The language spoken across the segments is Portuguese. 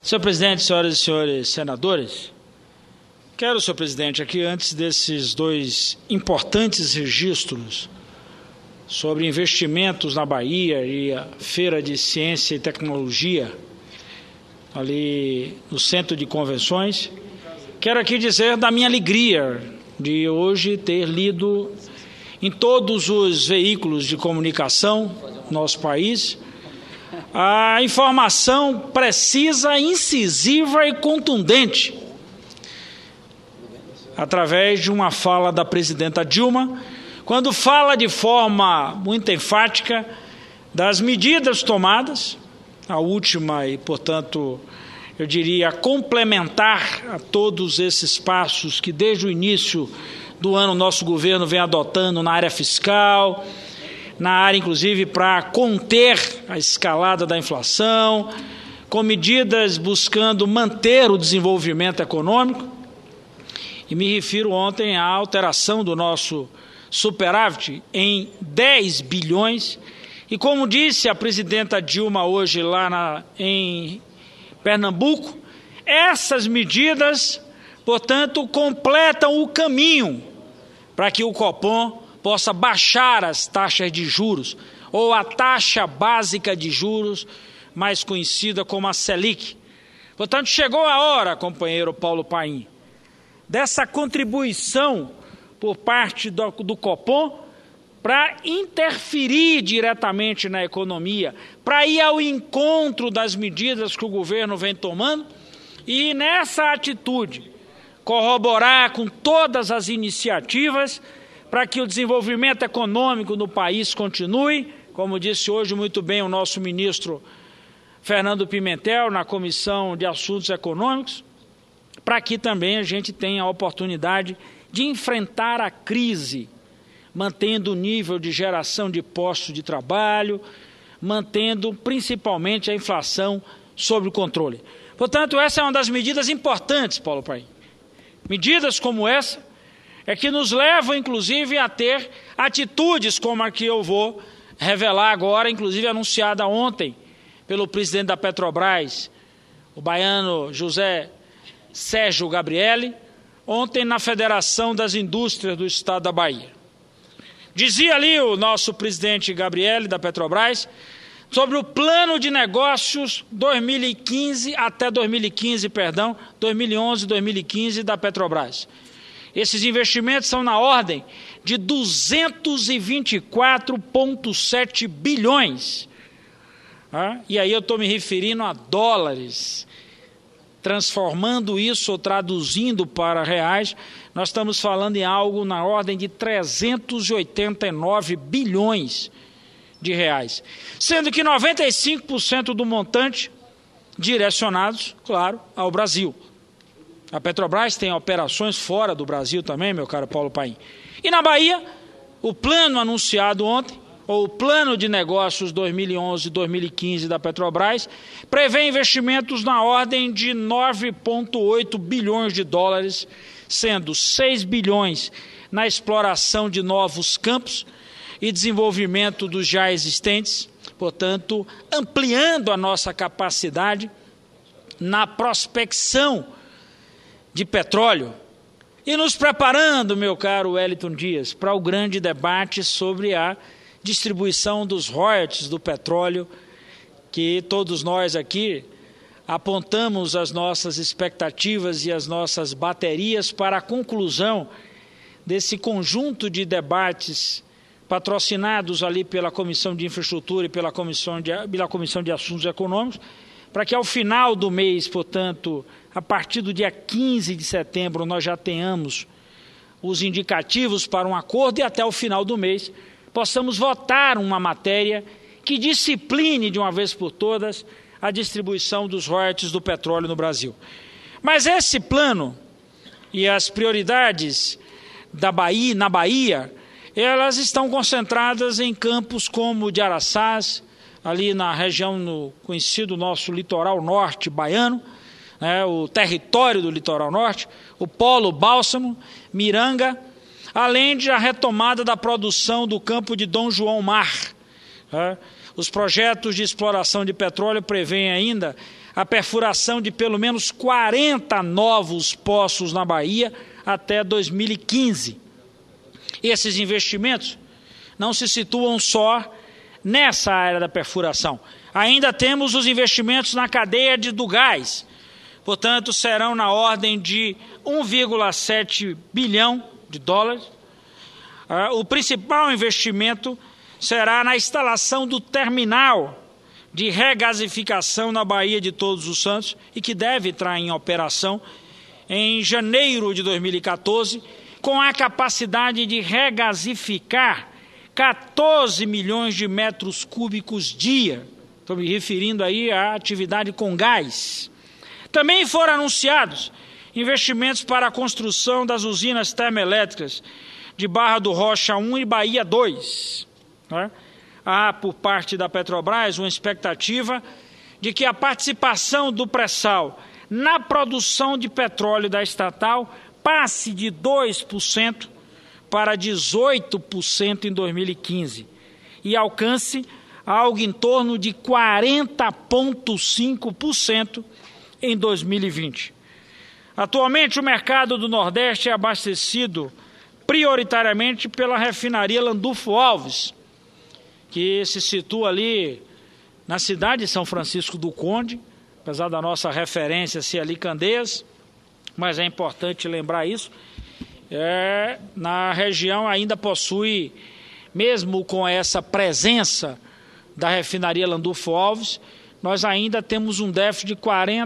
Senhor presidente, senhoras e senhores senadores, quero, senhor presidente, aqui antes desses dois importantes registros sobre investimentos na Bahia e a Feira de Ciência e Tecnologia, ali no Centro de Convenções, quero aqui dizer da minha alegria de hoje ter lido em todos os veículos de comunicação do nosso país a informação precisa, incisiva e contundente, através de uma fala da presidenta Dilma, quando fala de forma muito enfática das medidas tomadas, a última e, portanto, eu diria, complementar a todos esses passos que desde o início do ano nosso governo vem adotando na área fiscal, na área, inclusive, para conter a escalada da inflação, com medidas buscando manter o desenvolvimento econômico. E me refiro ontem à alteração do nosso superávit em 10 bilhões. E como disse a presidenta Dilma hoje lá em Pernambuco, essas medidas, portanto, completam o caminho para que o Copom possa baixar as taxas de juros, ou a taxa básica de juros, mais conhecida como a Selic. Portanto, chegou a hora, companheiro Paulo Paim, dessa contribuição por parte do Copom para interferir diretamente na economia, para ir ao encontro das medidas que o governo vem tomando e, nessa atitude, corroborar com todas as iniciativas para que o desenvolvimento econômico no país continue, como disse hoje muito bem o nosso ministro Fernando Pimentel, na Comissão de Assuntos Econômicos, para que também a gente tenha a oportunidade de enfrentar a crise, mantendo o nível de geração de postos de trabalho, mantendo principalmente a inflação sob o controle. Portanto, essa é uma das medidas importantes, Paulo Paim. Medidas como essa é que nos levam, inclusive, a ter atitudes como a que eu vou revelar agora, inclusive anunciada ontem pelo presidente da Petrobras, o baiano José Sérgio Gabrielli, ontem na Federação das Indústrias do Estado da Bahia. Dizia ali o nosso presidente Gabrielli da Petrobras sobre o plano de negócios 2011 e 2015 da Petrobras. Esses investimentos são na ordem de 224,7 bilhões. E aí eu estou me referindo a dólares. Transformando isso ou traduzindo para reais, nós estamos falando em algo na ordem de 389 bilhões de reais. Sendo que 95% do montante direcionados, claro, ao Brasil. A Petrobras tem operações fora do Brasil também, meu caro Paulo Paim. E na Bahia, o plano anunciado ontem, ou o plano de negócios 2011 e 2015 da Petrobras, prevê investimentos na ordem de 9,8 bilhões de dólares, sendo 6 bilhões na exploração de novos campos e desenvolvimento dos já existentes, portanto, ampliando a nossa capacidade na prospecção de petróleo e nos preparando, meu caro Wellington Dias, para o grande debate sobre a distribuição dos royalties do petróleo, que todos nós aqui apontamos as nossas expectativas e as nossas baterias para a conclusão desse conjunto de debates patrocinados ali pela Comissão de Infraestrutura e pela Comissão de Assuntos Econômicos, para que ao final do mês, portanto, a partir do dia 15 de setembro, nós já tenhamos os indicativos para um acordo e até o final do mês possamos votar uma matéria que discipline de uma vez por todas a distribuição dos royalties do petróleo no Brasil. Mas esse plano e as prioridades na Bahia, elas estão concentradas em campos como o de Araçás, ali na região no conhecido nosso litoral norte baiano, o território do litoral norte, o polo Bálsamo, Miranga, além de a retomada da produção do campo de Dom João Mar. Os projetos de exploração de petróleo prevêem ainda a perfuração de pelo menos 40 novos poços na Bahia até 2015. Esses investimentos não se situam só nessa área da perfuração. Ainda temos os investimentos na cadeia do gás. Portanto, serão na ordem de 1,7 bilhão de dólares. O principal investimento será na instalação do terminal de regasificação na Baía de Todos os Santos e que deve entrar em operação em janeiro de 2014, com a capacidade de regasificar 14 milhões de metros cúbicos dia. Estou me referindo aí à atividade com gás. Também foram anunciados investimentos para a construção das usinas termoelétricas de Barra do Rocha 1 e Bahia 2. Há, por parte da Petrobras, uma expectativa de que a participação do pré-sal na produção de petróleo da estatal passe de 2% para 18% em 2015 e alcance algo em torno de 40,5% em 2020. Atualmente, o mercado do Nordeste é abastecido prioritariamente pela refinaria Landulfo Alves, que se situa ali na cidade de São Francisco do Conde, apesar da nossa referência ser ali Candeias, mas é importante lembrar isso. Na região ainda possui, mesmo com essa presença da refinaria Landulfo Alves, nós ainda temos um déficit de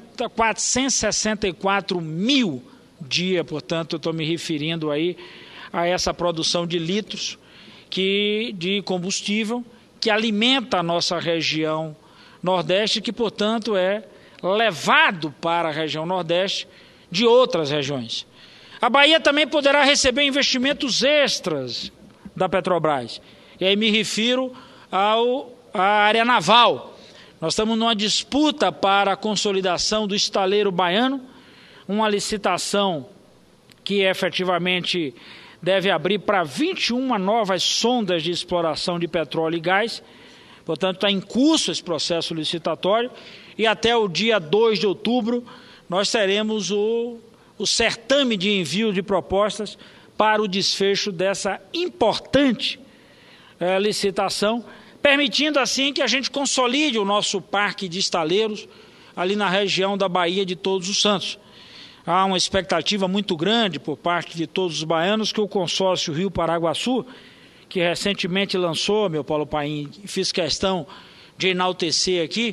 464 mil dia, portanto, eu estou me referindo aí a essa produção de litros de combustível que alimenta a nossa região Nordeste, que, portanto, é levado para a região Nordeste de outras regiões. A Bahia também poderá receber investimentos extras da Petrobras. E aí me refiro à área naval. Nós estamos numa disputa para a consolidação do estaleiro baiano, uma licitação que efetivamente deve abrir para 21 novas sondas de exploração de petróleo e gás. Portanto, está em curso esse processo licitatório e até o dia 2 de outubro nós teremos o certame de envio de propostas para o desfecho dessa importante licitação, permitindo assim que a gente consolide o nosso parque de estaleiros ali na região da Baía de Todos os Santos. Há uma expectativa muito grande por parte de todos os baianos que o consórcio Rio Paraguaçu, que recentemente lançou, meu Paulo Paim, fiz questão de enaltecer aqui,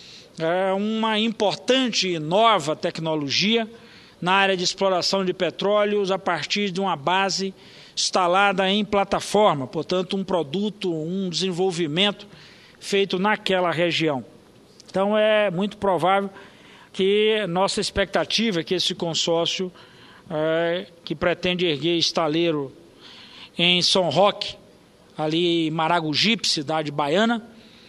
uma importante e nova tecnologia na área de exploração de petróleos a partir de uma base instalada em plataforma, portanto um produto, um desenvolvimento feito naquela região. Então é muito provável que nossa expectativa é que esse consórcio que pretende erguer estaleiro em São Roque, ali em Maragogipe, cidade baiana,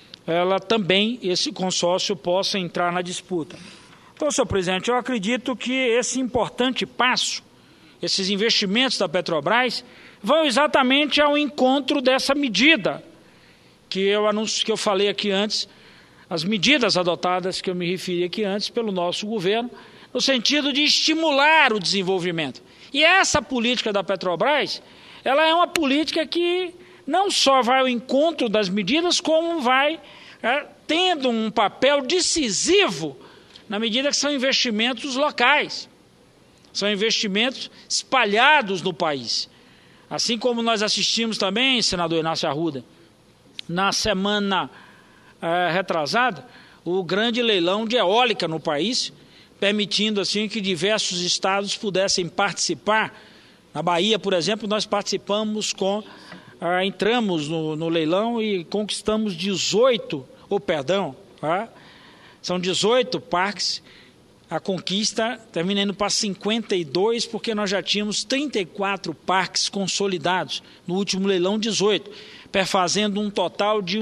esse consórcio possa entrar na disputa. Então, senhor presidente, eu acredito que esse importante passo, esses investimentos da Petrobras, vão exatamente ao encontro dessa medida que eu falei aqui antes, as medidas adotadas que eu me referi aqui antes pelo nosso governo, no sentido de estimular o desenvolvimento. E essa política da Petrobras, ela é uma política que não só vai ao encontro das medidas, como vai tendo um papel decisivo na medida que são investimentos locais, são investimentos espalhados no país. Assim como nós assistimos também, senador Inácio Arruda, na semana retrasada, o grande leilão de eólica no país, permitindo assim que diversos estados pudessem participar. Na Bahia, por exemplo, nós participamos entramos no leilão e conquistamos são 18 parques. A conquista termina indo para 52, porque nós já tínhamos 34 parques consolidados, no último leilão 18, perfazendo um total de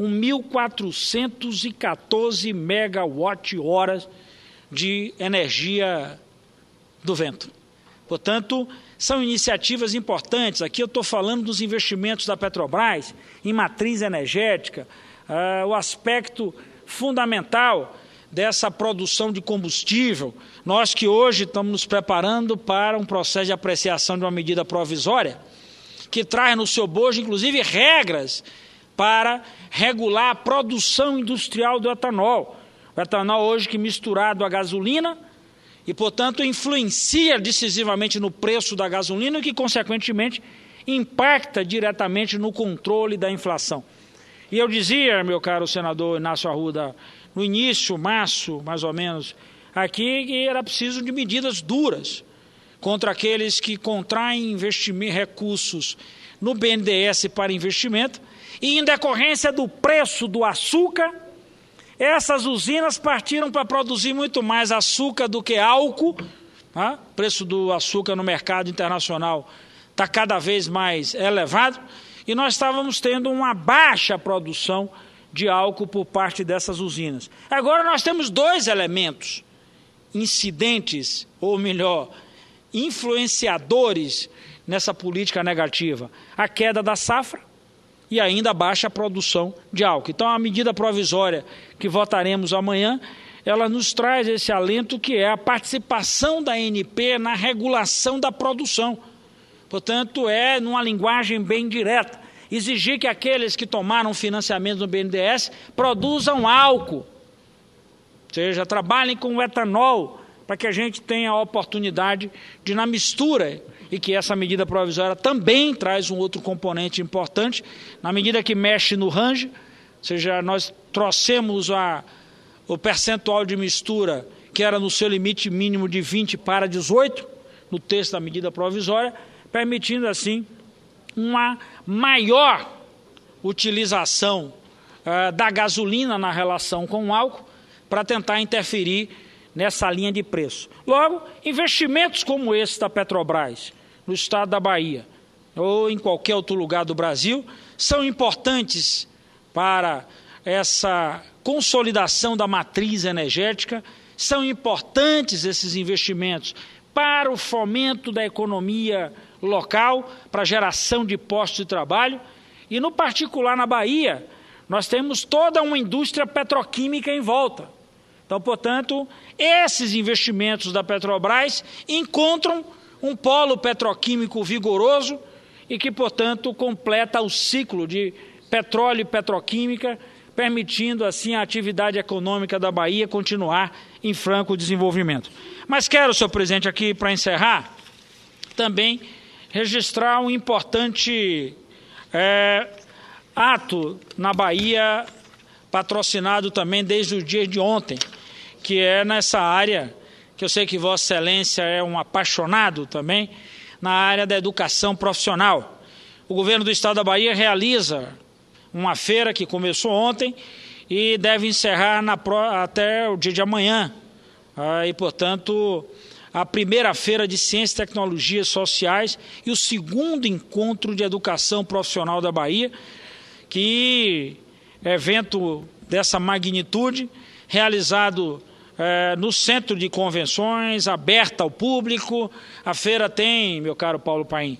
1.414 megawatt-horas de energia do vento. Portanto, são iniciativas importantes. Aqui eu estou falando dos investimentos da Petrobras em matriz energética, o aspecto fundamental dessa produção de combustível, nós que hoje estamos nos preparando para um processo de apreciação de uma medida provisória, que traz no seu bojo, inclusive, regras para regular a produção industrial do etanol. O etanol hoje que misturado à gasolina e, portanto, influencia decisivamente no preço da gasolina e que, consequentemente, impacta diretamente no controle da inflação. E eu dizia, meu caro senador Inácio Arruda, no início, março, mais ou menos, aqui, que era preciso de medidas duras contra aqueles que contraem recursos no BNDES para investimento e, em decorrência do preço do açúcar, essas usinas partiram para produzir muito mais açúcar do que álcool. O preço do açúcar no mercado internacional está cada vez mais elevado e nós estávamos tendo uma baixa produção de álcool por parte dessas usinas. Agora nós temos dois elementos incidentes, ou melhor, influenciadores nessa política negativa: a queda da safra e ainda a baixa produção de álcool. Então a medida provisória que votaremos amanhã, ela nos traz esse alento, que é a participação da ANP na regulação da produção. Portanto, numa linguagem bem direta, exigir que aqueles que tomaram financiamento no BNDES produzam álcool, ou seja, trabalhem com o etanol, para que a gente tenha a oportunidade de, na mistura, e que essa medida provisória também traz um outro componente importante, na medida que mexe no range, ou seja, nós trouxemos o percentual de mistura, que era no seu limite mínimo de 20 para 18, no texto da medida provisória, permitindo assim uma maior utilização da gasolina na relação com o álcool, para tentar interferir nessa linha de preço. Logo, investimentos como esse da Petrobras, no estado da Bahia, ou em qualquer outro lugar do Brasil, são importantes para essa consolidação da matriz energética, são importantes esses investimentos para o fomento da economia local, para a geração de postos de trabalho, e no particular na Bahia, nós temos toda uma indústria petroquímica em volta. Então, portanto, esses investimentos da Petrobras encontram um polo petroquímico vigoroso e que, portanto, completa o ciclo de petróleo e petroquímica, permitindo assim a atividade econômica da Bahia continuar em franco desenvolvimento. Mas quero, senhor presidente, aqui para encerrar, também registrar um importante ato na Bahia, patrocinado também desde o dia de ontem, que é nessa área, que eu sei que Vossa Excelência é um apaixonado também, na área da educação profissional. O governo do estado da Bahia realiza uma feira que começou ontem e deve encerrar até o dia de amanhã. E, portanto, a primeira feira de Ciências e Tecnologias Sociais e o segundo encontro de educação profissional da Bahia, que evento dessa magnitude, realizado no Centro de Convenções, aberta ao público. A feira tem, meu caro Paulo Paim,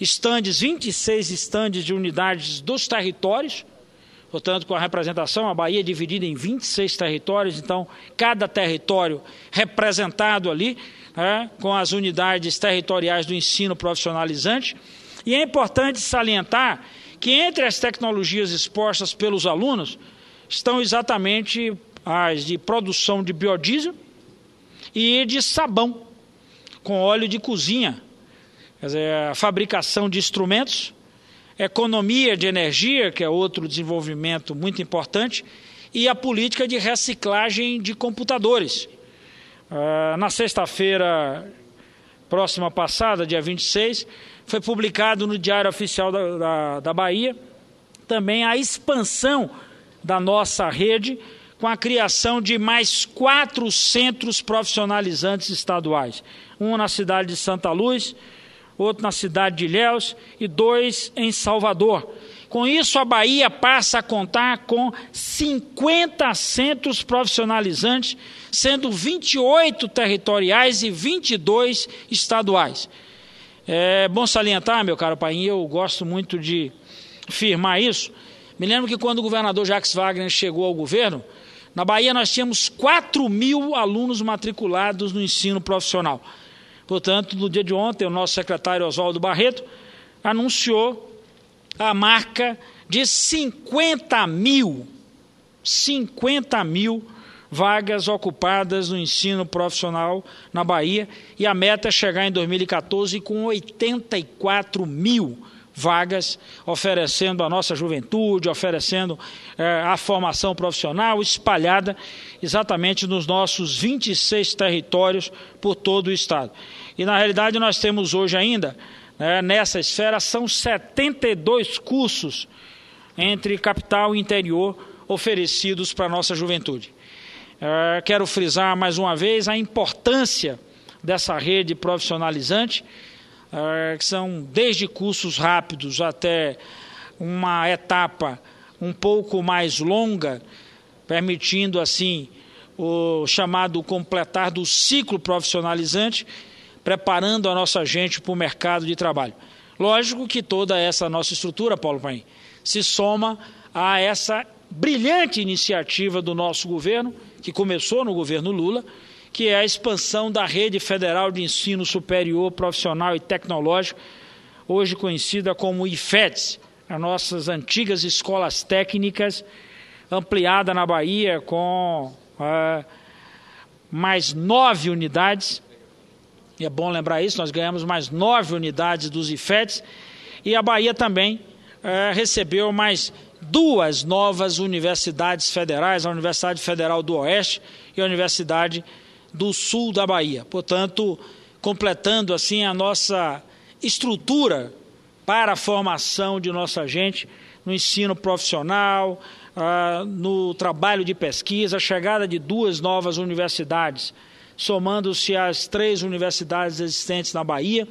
26 estandes de unidades dos territórios, portanto, com a representação, a Bahia é dividida em 26 territórios, então, cada território representado ali, com as unidades territoriais do ensino profissionalizante. E é importante salientar que entre as tecnologias expostas pelos alunos estão exatamente as de produção de biodiesel e de sabão com óleo de cozinha, quer dizer, a fabricação de instrumentos, economia de energia, que é outro desenvolvimento muito importante, e a política de reciclagem de computadores. Na sexta-feira próxima passada, dia 26, foi publicado no Diário Oficial da Bahia também a expansão da nossa rede, com a criação de mais 4 centros profissionalizantes estaduais. Um na cidade de Santa Luz, outro na cidade de Ilhéus e 2 em Salvador. Com isso, a Bahia passa a contar com 50 centros profissionalizantes, sendo 28 territoriais e 22 estaduais. É bom salientar, meu caro Paim, eu gosto muito de firmar isso. Me lembro que quando o governador Jacques Wagner chegou ao governo, Na Bahia nós tínhamos 4.000 alunos matriculados no ensino profissional. Portanto, no dia de ontem, o nosso secretário Oswaldo Barreto anunciou a marca de 50 mil vagas ocupadas no ensino profissional na Bahia, e a meta é chegar em 2014 com 84 mil vagas, oferecendo à nossa juventude, oferecendo a formação profissional espalhada exatamente nos nossos 26 territórios por todo o estado. E na realidade nós temos hoje ainda, nessa esfera, são 72 cursos entre capital e interior oferecidos para a nossa juventude. Quero frisar mais uma vez a importância dessa rede profissionalizante, que são desde cursos rápidos até uma etapa um pouco mais longa, permitindo assim o chamado completar do ciclo profissionalizante, preparando a nossa gente para o mercado de trabalho. Lógico que toda essa nossa estrutura, Paulo Paim, se soma a essa brilhante iniciativa do nosso governo, que começou no governo Lula, que é a expansão da Rede Federal de Ensino Superior, Profissional e Tecnológico, hoje conhecida como IFETS, as nossas antigas escolas técnicas, ampliada na Bahia com mais 9 unidades. E é bom lembrar isso, nós ganhamos mais 9 unidades dos IFETS, e a Bahia também recebeu mais 2 novas universidades federais, a Universidade Federal do Oeste e a Universidade do Sul da Bahia. Portanto, completando assim a nossa estrutura para a formação de nossa gente no ensino profissional, no trabalho de pesquisa, a chegada de 2 novas universidades, somando-se às 3 universidades existentes na Bahia.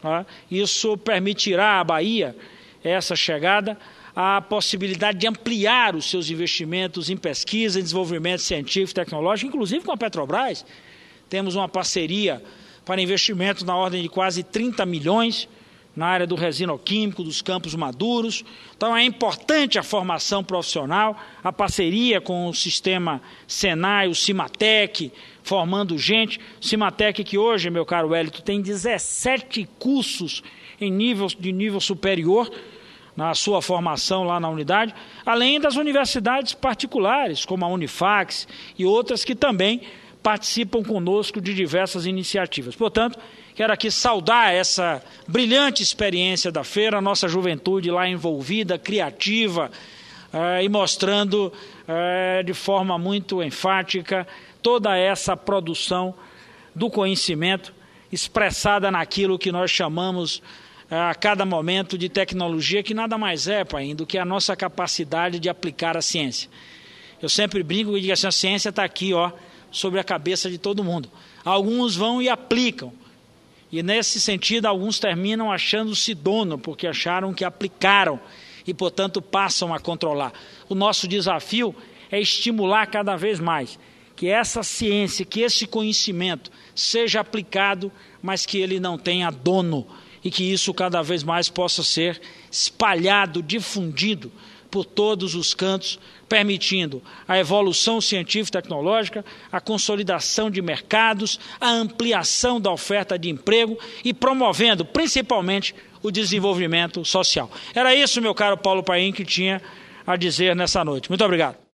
Isso permitirá à Bahia, essa chegada, a possibilidade de ampliar os seus investimentos em pesquisa, em desenvolvimento científico e tecnológico, inclusive com a Petrobras. Temos uma parceria para investimento na ordem de quase 30 milhões na área do resinoquímico, dos campos maduros. Então é importante a formação profissional, a parceria com o sistema Senai, o Cimatec, formando gente. O Cimatec que hoje, meu caro Wellington, tem 17 cursos de nível superior na sua formação lá na unidade, além das universidades particulares, como a Unifax e outras que também participam conosco de diversas iniciativas. Portanto, quero aqui saudar essa brilhante experiência da feira, a nossa juventude lá envolvida, criativa, e mostrando de forma muito enfática toda essa produção do conhecimento expressada naquilo que nós chamamos a cada momento de tecnologia, que nada mais é, pai, do que a nossa capacidade de aplicar a ciência. Eu sempre brinco e digo assim, a ciência está aqui, sobre a cabeça de todo mundo. Alguns vão e aplicam, e nesse sentido alguns terminam achando-se dono, porque acharam que aplicaram e, portanto, passam a controlar. O nosso desafio é estimular cada vez mais que essa ciência, que esse conhecimento seja aplicado, mas que ele não tenha dono, e que isso cada vez mais possa ser espalhado, difundido por todos os cantos, permitindo a evolução científica e tecnológica, a consolidação de mercados, a ampliação da oferta de emprego e promovendo, principalmente, o desenvolvimento social. Era isso, meu caro Paulo Paim, que tinha a dizer nessa noite. Muito obrigado.